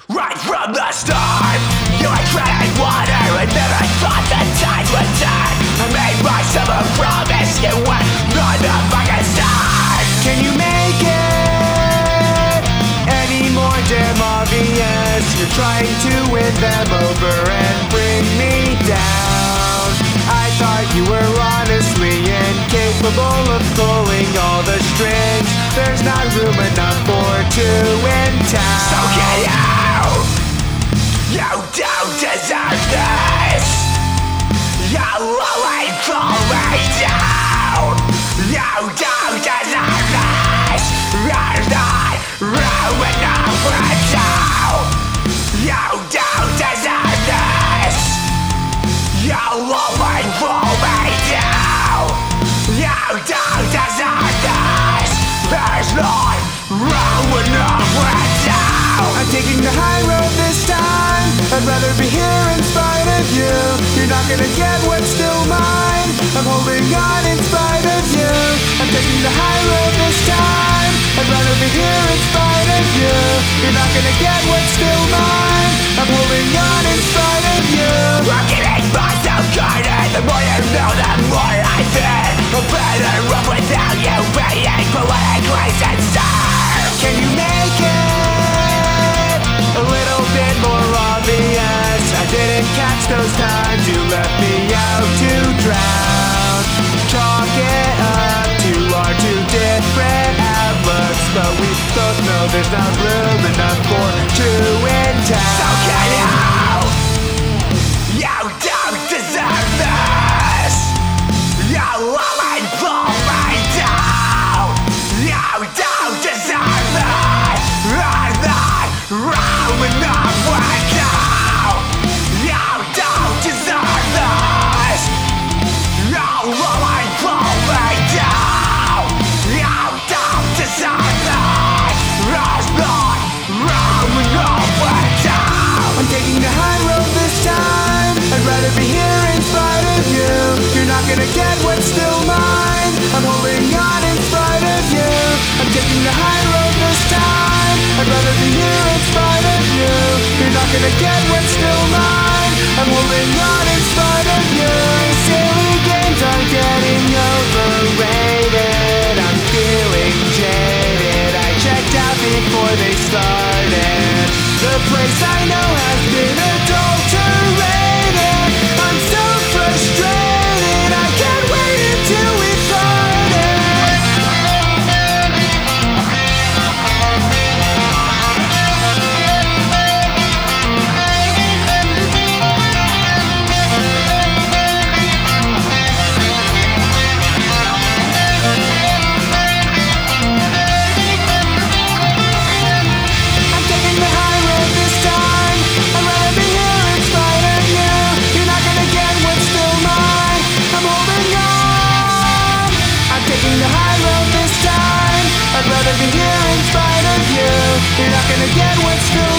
Right from the start, you were treading water and never thought the tide would turn. I made myself a promise, you would not the fucking start. Can you make it any more damn obvious? You're trying to win them over and bring me down. I thought you were honestly incapable of pulling all the strings. There's not room enough for two in town. So get out! You don't deserve this! You'll only pull me down! You don't deserve this! There's not room enough for two! You don't deserve this! You'll only pull me down! You don't deserve this! There's not room enough for two! I'm taking the high road this time. I'd rather be here in spite of you. You're not gonna get what's still mine. I'm holding on in spite of you. I'm taking the high road this time. I'd rather be here in spite of you. You're not gonna get what's still mine. I'm holding on in spite of you. I'm getting myself guarded. The more you know, the more I fear. I'm better off without you being politically sincere. Can you make it a little bit more obvious? I didn't catch those times you left me out to drown. Chalk it up to our two different outlooks, but we both know there's not room enough for two in town. So get out! You don't deserve this! You only pull me down! You don't deserve this! There's not room enough for two! You don't deserve this! You only pull me down! You don't deserve this! There's not room enough for two! I'm taking the high road this time. I'd rather be here in spite of you. You're not gonna get what's still mine. I'm holding on in spite of you. I'm taking the high road this time. I'd rather be here in spite of you. You're not gonna get what's still mine. I'm holding on in spite of you. Silly games are getting overrated. I'm feeling jaded. I checked out before they started. The place I know has been adulterated. I'm so frustrated, I can't wait until we I'd rather be here in spite of you. You're not gonna get what's still